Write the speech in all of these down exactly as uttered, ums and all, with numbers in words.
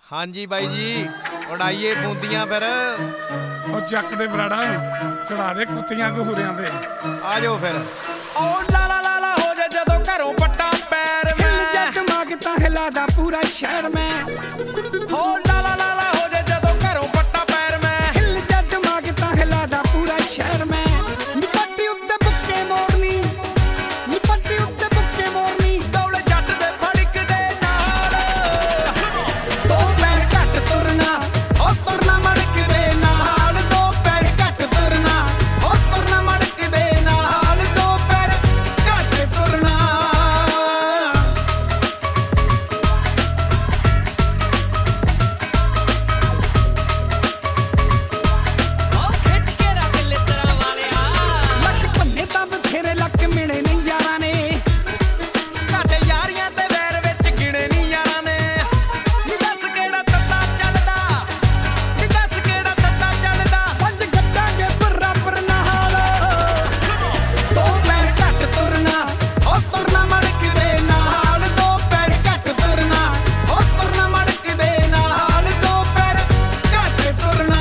ਹਾਂਜੀ ਬਾਈ ਜੀ, ਉਡਾਈਏ ਬੂੰਦੀਆਂ ਫਿਰ। ਉਹ ਚੱਕ ਦੇ ਬਰਾੜਾ, ਚੜਾ ਦੇ ਕੁੱਤੀਆਂ ਘੂਰਿਆਂ ਦੇ। ਆ ਜਾਓ ਫਿਰ। ਓ ਲਾਲਾ ਲਾਲਾ ਹੋ ਜਾ ਜਦੋਂ ਘਰੋਂ ਪੱਟਾ ਪੈਰ ਮੈਂ, ਹਿੱਲ ਜਾ ਦਿਮਾਗ ਤਾਂ ਹਿਲਾਦਾ ਪੂਰਾ ਸ਼ਹਿਰ ਮੈਂ। ਓ ਲਾਲਾ ਲਾਲਾ ਹੋ ਜਾ ਜਦੋਂ ਘਰੋਂ ਪੱਟਾ ਪੈਰ ਮੈਂ, ਹਿੱਲ ਜਾ ਦਿਮਾਗ ਤਾਂ ਹਿਲਾਦਾ ਪੂਰਾ ਸ਼ਹਿਰ ਮੈਂ। ਨਿਪੱਟੀ ਉੱਤੇ ਬੁੱਕੇ ਮੋਰਨੀ, ਨਿਪੱਟੀ ਉੱਤੇ ਬੁੱਕੇ ਮੋਰਨੀ। ਡੌਲੇ ਜੱਟ ਦੇ ਫੜਕ ਦੇ ਨਾਲ, ਦੋ ਪੈਰ ਘੱਟ ਤੁਰਨਾ, ਉਹ ਤੁਰਨਾ ਮੜਕ ਦੇ ਨਾਲ। ਦੋ ਪੈਰ ਘੱਟ ਤੁਰਨਾ, ਉਹ ਤੁਰਨਾ ਮੜਕ ਦੇ ਨਾਲ। ਦੋ ਪੈਰ ਘੱਟ ਤੁਰਨਾ। ਉਹ ਖਿੱਚ ਕੇ ਰੱਖ ਲਿੱਤਰਾਂ ਵਾਲਿਆ। ਲੱਕ ਭੰਨੇ ਤਾਂ ਬਥੇਰੇ ਲੱਕ ਮਿਲੇ ਨਹੀਂ ਯਾਰਾਂ ਨੇ। ਘਾਟੇ ਯਾਰੀਆਂ ਤੇ ਵੈਰ ਵਿੱਚ ਗਿਣੇ ਨਹੀਂ ਯਾਰਾਂ ਨੇ। ਨੀ ਦੱਸ ਕਿਹੜਾ ਤੱਤਾ ਚੱਲਦਾ, ਨੀ ਦੱਸ ਕਿਹੜਾ ਤੱਤਾ ਚੱਲਦਾ। ਪੰਜ ਗੱਡਾਂਗੇ ਬਰਾਬਰ ਨਾਲ। ਦੋ ਪੈਰ ਘੱਟ ਤੁਰਨਾ, ਉਹ ਤੁਰਨਾ ਮੜਕ ਦੇ ਨਾਲ। ਦੋ ਪੈਰ ਘੱਟ ਤੁਰਨਾ, ਉਹ ਤੁਰਨਾ ਮੜਕ ਦੇ ਨਾਲ। ਦੋ ਪੈਰ ਘੱਟ ਤੁਰਨਾ।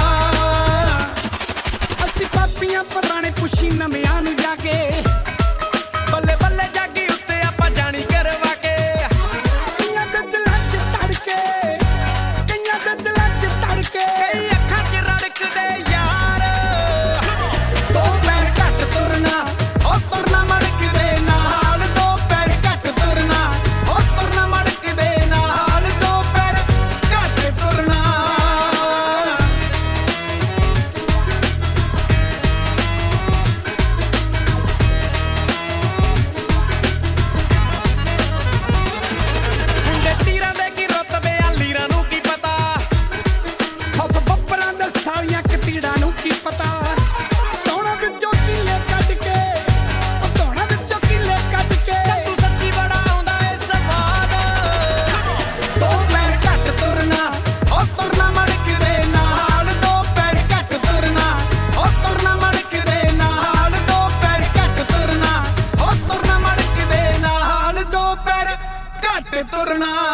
ਅਸੀਂ ਪਾਪੀਆਂ ਪੁਰਾਣੇ ਪੁੱਛੀ ਨਵਿਆਂ ਨੂੰ ਜਾ ਕੇ। ਬੱਲੇ ਬੱਲੇ ਜਾਗੀ ਉੱਤੇ ਆਪਾਂ ਜਾਣੀ ਕਰਵਾ ਕੇ। ਕਈਆਂ ਦੇ ਦਿਲਾਂ 'ਚ ਧੜਕੇ, ਕਈਆਂ ਦੇ ਦਿਲਾਂ 'ਚ ਧੜਕੇ। ਕਈ ਅੱਖਾਂ 'ਚ ਰੜਕਦੇ ਯਾਰ। ਦੋ ਪੈਰ ਘੱਟ ਤੁਰਨਾ, ਉਹ ਤੁਰਨਾ ਮੜਕ ਦੇ ਨਾਲ। ਦੋ ਪੈਰ ਘੱਟ ਤੁਰਨਾ, ਉਹ ਤੁਰਨਾ ਮੜਕ ਦੇ ਨਾਲ। ਦੋ ਪੈਰ ਘੱਟ ਤੁਰਨਾ। ਮੁੰਡੇ ਤੀਰਾਂ ਦੇ ਕੀ ਰੁਤਬੇ ਆ, ਲੀਰਾਂ ਨੂੰ ਕੀ ਪਤਾ। ਖੌਫ ਬੱਪਰਾਂ ਦੇ ਸਾਲੀਆਂ ਕਤੀੜਾਂ ਨੂੰ ਕੀ ਪਤਾ। ਧੌਣਾ ਵਿੱਚੋਂ ਕਿੱਲੇ ਕੱਢ ਕੇ, ਉਹ ਧੌਣਾ ਵਿੱਚੋਂ ਕਿੱਲੇ ਕੱਢ ਕੇ। ਸੱਤੂ ਸੱਚੀ ਬੜਾ ਆਉਂਦਾ ਏ ਸਵਾਦ। ਦੋ ਪੈਰ ਘੱਟ ਤੁਰਨਾ, ਉਹ ਤੁਰਨਾ ਮੜਕ ਦੇ ਨਾਲ। ਦੋ ਪੈਰ ਘੱਟ ਤੁਰਨਾ, ਉਹ ਤੁਰਨਾ ਮੜਕ ਦੇ ਨਾਲ। ਦੋ ਪੈਰ ਘੱਟ ਤੁਰਨਾ, ਉਹ ਤੁਰਨਾ ਮੜਕ ਦੇ ਨਾਲ। ਦੋ ਪੈਰ ਘੱਟ ਤੁਰਨਾ।